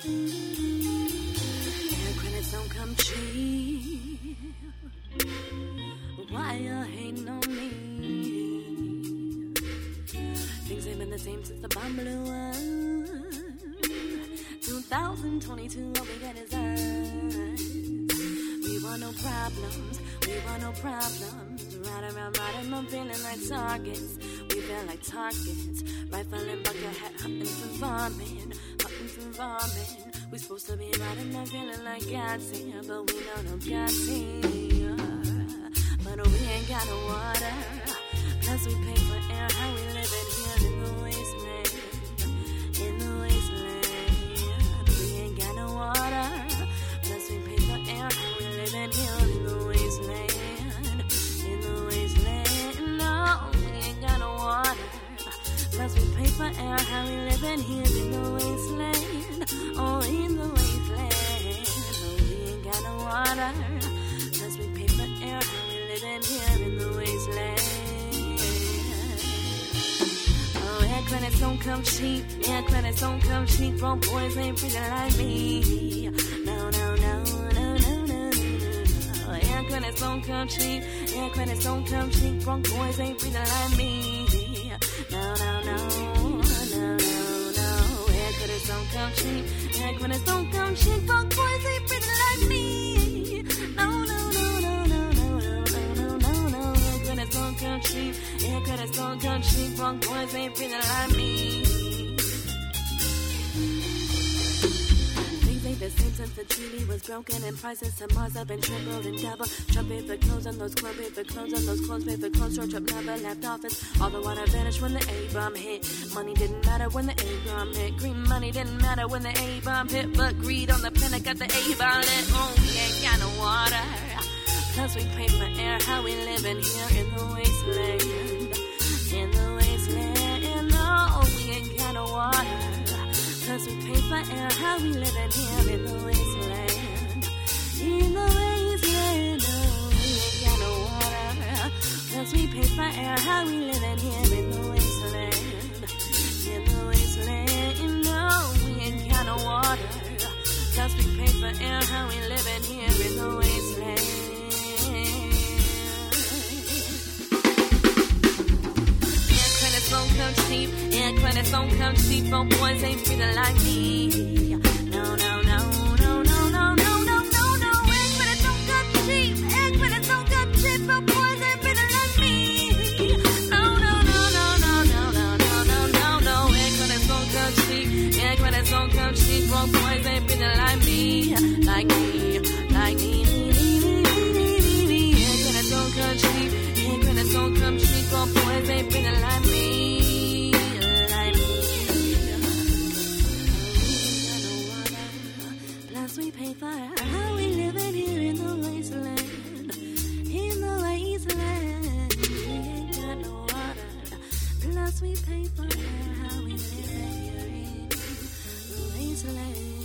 Air credits don't come cheap. Why you hating on me? Things ain't been the same since the bomb blew up. 2022, all we get is us. We want no problems, we want no problems. Right around, I'm feeling like targets. We feel like targets. Rifling bucket hat, hunting for vomit, hunting for vomit. We supposed to be riding, I'm feeling like God's here, but we know no God's here. But we ain't got no water. Plus we pay for air, how we living here in the wasteland. In the wasteland. We ain't got no water. Plus we pay for air, how we living here in the wasteland. In the wasteland. No, we ain't got no water. Plus we pay for air, how we living here in the wasteland. Oh, in the wasteland. No, we ain't got no water. Plus we pay for air, how we living here in the wasteland. Oh, air credits don't come cheap. Air credits don't come cheap. Broke boys ain't breathing like me. No, no, no, no, no, no, no, no. Air credits don't come cheap. Air credits don't come cheap. Broke boys ain't breathing like me. No, no, no, no, no, no. Air credits don't come cheap. Air credits don't come cheap. Broke boys ain't breathing like me. No, no, no, no, no, no, no, no, no, no. Air credits don't come cheap. Air credits don't come cheap. Broke boys ain't breathing like me. Ain't the same since the treaty was broken and prices to Mars have been tripled and double. Trump paid for clothes on those clothes, paid for clothes on those clothes, paid for clothes. Short Trump never left office. All the water vanished when the A-bomb hit. Money didn't matter when the A-bomb hit. Green money didn't matter when the A-bomb hit. But greed on the planet got the A-bomb lit. Oh, we ain't got no water. Plus we pay for air, how we living here in the wasteland. In the wasteland, no, we ain't got no water. Plus we pay for air, how we living here in the wasteland. In the wasteland, no, we ain't got no water. Plus we pay for air, how we living here in the wasteland. In the wasteland, no, we ain't got no water. Plus we pay for air, how we living here in the wasteland. Don't come cheap, air credits don't come cheap. Broke boys ain't breathing like me. No, no, no, no, no, no, no, no, no, no. Air credits don't come cheap, air credits don't come cheap. Broke boys ain't breathing like me. No, no, no, no, no, no, no, no, no, no, no. Air credits don't come cheap, air credits don't come cheap. Broke boys ain't breathing like me, like me, like me. Air credits don't come cheap, air credits don't come cheap. Broke boys ain't breathing like me. We pay for how we living here in the wasteland. In the wasteland, we ain't got no water. Plus we pay for how we living here in the wasteland.